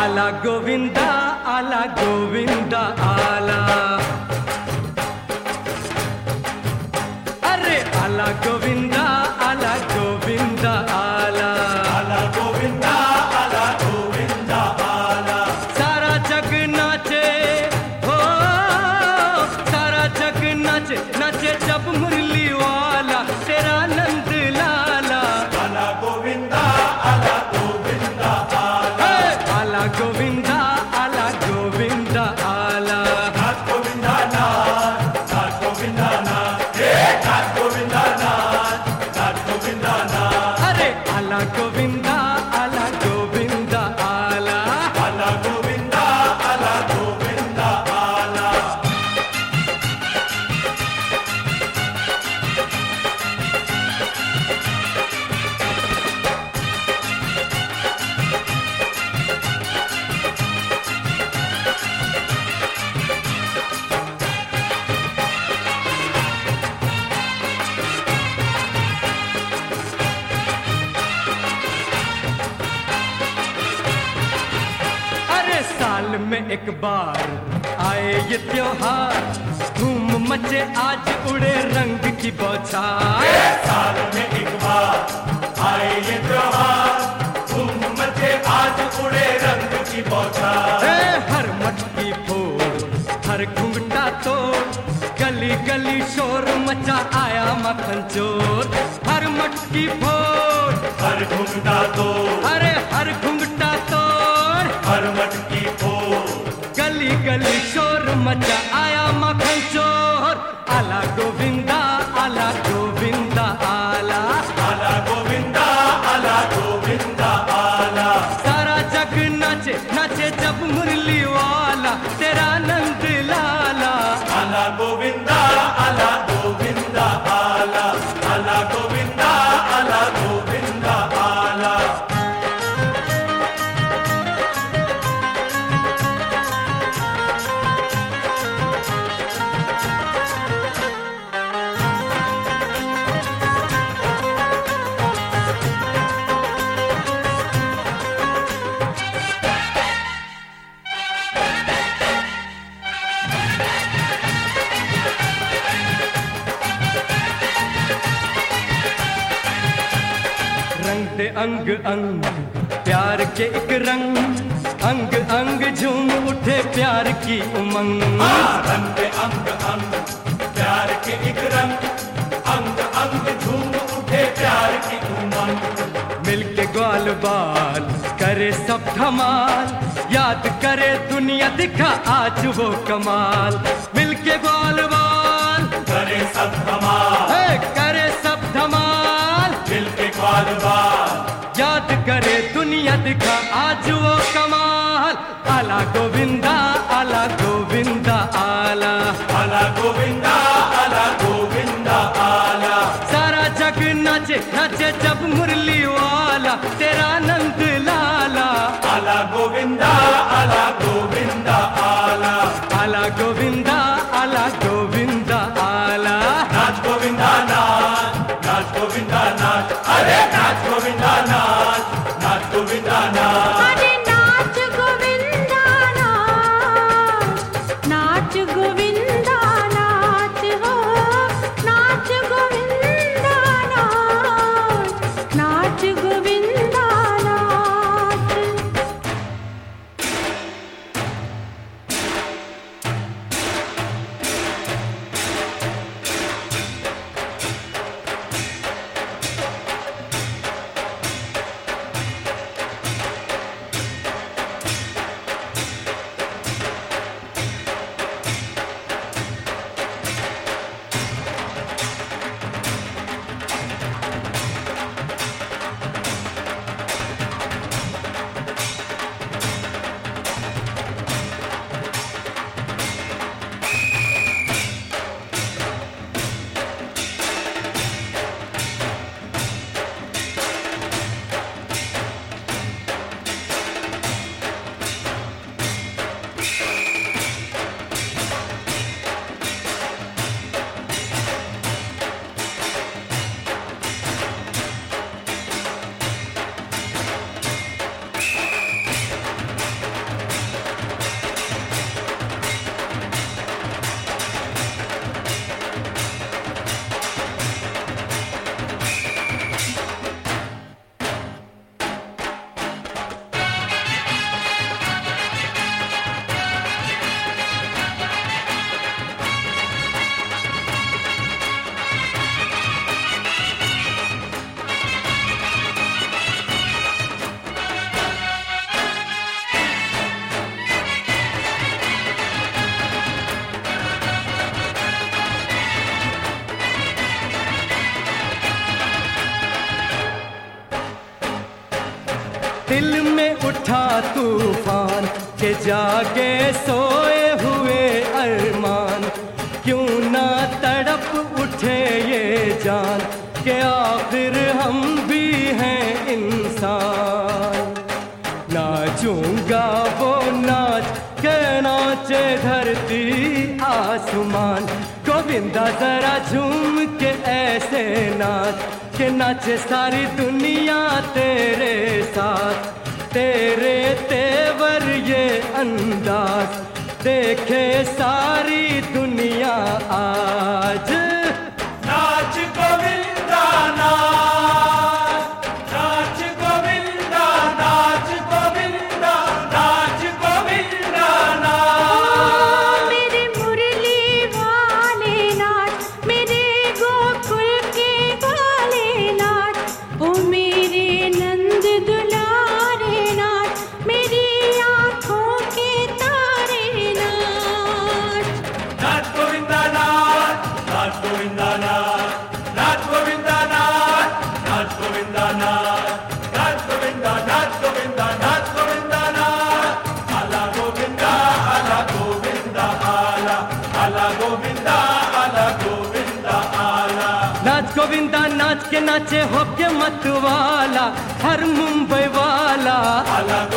आला गोविंदा आला गोविंदा आला, अरे आला गोविंदा आला गोविंदा आला, आला गोविंदा आला। सारा जग नाचे हो, सारा जग नाचे नाचे जब मुरली वाला तेरा नंद लाला। आला गोविंदा आला। आला गोविंदा आला गोविंदा आला, नाथ गोविंदा नाथ, नाथ गोविंदा नाथ, नाथ गोविंदा नाथ, नाथ गोविंदा नाथ। अरे आला गोविंदा आला गोविंदा आला, आला गोविंदा आला। अरे साल में एक बार आए ये त्योहार, धूम मचे आज उड़े रंग की बौछार। साल में एक बार आए ये त्योहार, धूम मचे आज उड़े रंग की बौछार। हर मटकी फोड़ हर घुंघटा तोड़, गली गली शोर मचा आया मक्खन चोर। हर मटकी फोड़ हर घुंघटा तोड़, अरे हर घुंघटा तोड़, हर मटकी फोड़, गली गली शोर मचा आया मक्खन चोर। आला गोविंदा आला गोविंदा आला, आला गोविंदा आला। सारा जग नाचे नाचे जब मुरली वाला तेरा नंद लाला। आला गोविंदा आला गोविंदा आला, आला गोविंदा आला गोविंदा आला। रंग दे अंग अंग प्यार के एक रंग, अंग अंग झूम उठे प्यार की उमंग। रंग के अंग अंग प्यार के एक रंग, अंग अंग झूम उठे प्यार की उमंग। मिलके ग्वाल बाल करे सब धमाल, याद करे दुनिया दिखा आज वो कमाल। मिलके ग्वाल बाल करे सब धमाल, करे सब धमाल, मिलके ग्वाल बाल, याद करे दुनिया दिखा आज वो कमाल। आला गोविंदा आला गोविंदा आला, आला गोविंदा आला। सारा जग नाचे नाचे जब मुरली वाला तेरा नंद लाला। आला गोविंदा आला आला। आला गोविंदा आला गोविंदा आला, नाच गोविंदा नाच, नाच गोविंदा नाच, अरे नाच गोविंदा नाच, नाच गोविंदा नाच। अरे नाच गोविंदा नाच, नाच गोविंदा नाच हो, नाच गोविंदा नाच, नाच गोविंदा नाच। दिल में उठा तूफान के जागे सोए हुए अरमान, क्यों ना तड़प उठे ये जान के आखिर हम भी हैं इंसान। नाचूंगा वो नाच के नाचे धरती आसमान, गोविंदा जरा झूम के ऐसे नाच के नाचे सारी दुनिया तेरे साथ। तेरे तेवर ये अंदाज देखे सारी दुनिया आज। नाच गोविंदा नाच, नाच गोविंदा नाच, गोविंदा नाच, गोविंदा नाच। मेरे मुरली वाले नाच, मेरे गोकुल के वाले नाच, ओ मेरे नंद दुलारे नाच, मेरी आँखों के तारे नाच। नाच गोविंदा नाच, नाच गोविंदा नाच, नाच गोविंदा नाच, नाच गोविंदा नाच, नाच गोविंदा, नाच गोविंदा, नाच गोविंदा नाच। आला गोविंदा, आला गोविंदा, आला, आला गोविंदा, आला गोविंदा, आला। नाच गोविंदा नाच के नाचे होके मत वाला हर मुंबई वाला। आला